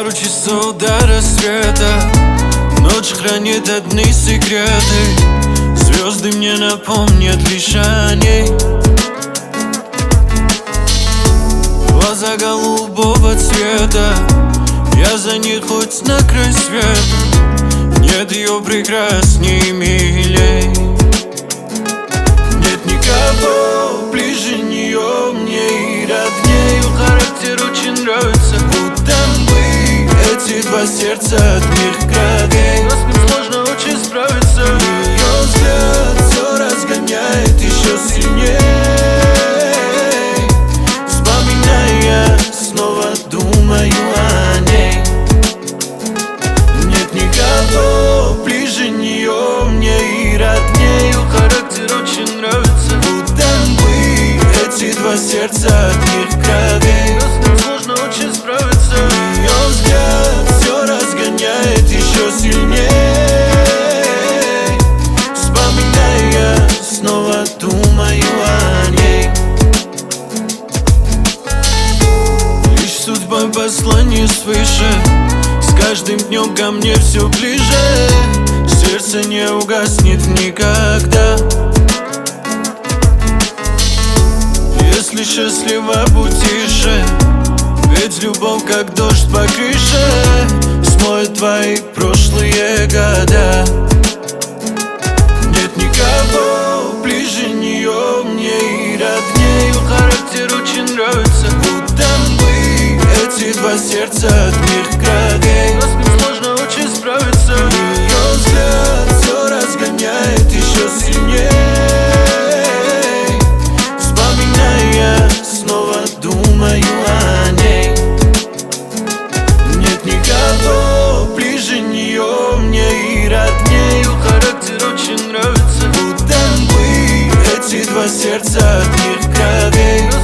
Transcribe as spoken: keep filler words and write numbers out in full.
пару часов до рассвета. Ночь хранит одни секреты. Звезды мне напомнят лишь о ней. Глаза голубого цвета, я за них хоть на край света. Нет ее прекрасней, милей. Нет никого ближе нее, мне и роднее. Ее характер очень нравится. Будто мы эти два сердца одних кровей. Но с ним сложно очень справиться. Ее взгляд все разгоняет еще сильнее. Вспоминая, снова думаю о ней. Нет никого ближе нее, мне и роднее. Ее характер очень нравится. Будто мы эти два сердца одних кровей. Но с ним сложно очень справиться. Ее взгляд все разгоняет еще сильнее. Вспоминая, снова думаю о ней. Лишь судьба послание свыше. С каждым днем ко мне все ближе. Сердце не угаснет никогда. Если счастлива, будь тише. Ведь любовь как дождь по крыше смоет твои прошлые года. Нет никого ближе нее, мне и роднее. Ее характер очень нравится. Будто мы эти два сердца одних кровей. Но с ним сложно очень справиться. Ее взгляд все разгоняет еще сильнее. Вспоминая, снова думаю о ней. Нет никого ближе нее, мне и роднее. Ее характер очень нравится. Будто мы эти два сердца одних кровей.